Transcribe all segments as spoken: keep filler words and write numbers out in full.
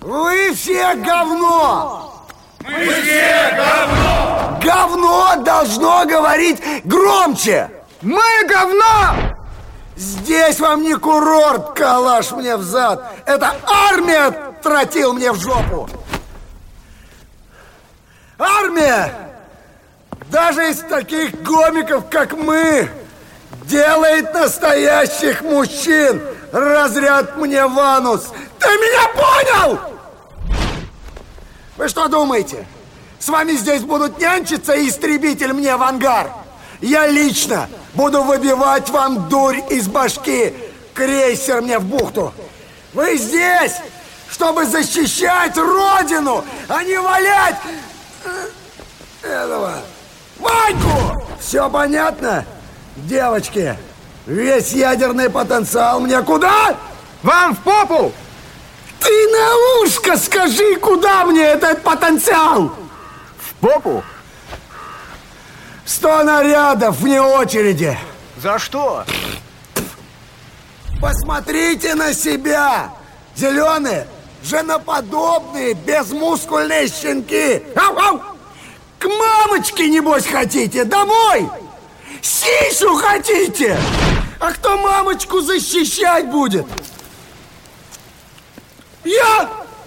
Вы все говно! Мы все говно! Говно должно говорить громче! Мы говно! Здесь вам не курорт, калаш мне в зад. Это армия тротил мне в жопу. Армия! Даже из таких гомиков, как мы, делает настоящих мужчин. Разряд мне в анус. Ты меня понял? Вы что думаете? С вами здесь будут нянчиться и истребитель мне в ангар? Я лично буду выбивать вам дурь из башки. Крейсер мне в бухту. Вы здесь, чтобы защищать Родину, а не валять этого Ваньку! Все понятно, девочки? Весь ядерный потенциал мне куда? Вам в попу! Ты на ушко скажи, куда мне этот потенциал? В попу? Сто нарядов вне очереди. За что? Посмотрите на себя. Зеленые, женоподобные, безмускульные щенки. Ау, ау. К мамочке, небось, хотите? Домой? Сисю хотите? А кто мамочку защищать будет? Я?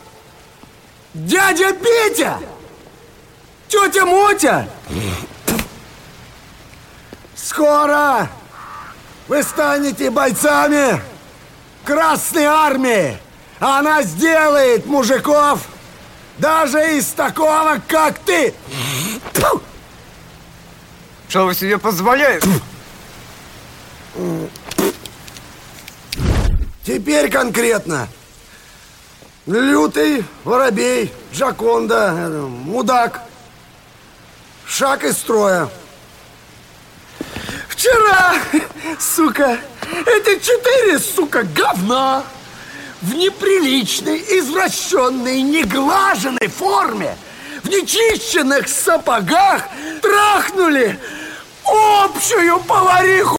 Дядя Петя? Тетя Мотя? Скоро вы станете бойцами Красной Армии. Она сделает мужиков даже из такого, как ты. Что вы себе позволяете? Теперь конкретно. Лютый, Воробей, Джаконда, мудак. Шаг из строя. Вчера, сука, эти четыре, сука, говна в неприличной, извращенной, неглаженной форме, в нечищенных сапогах трахнули общую повариху.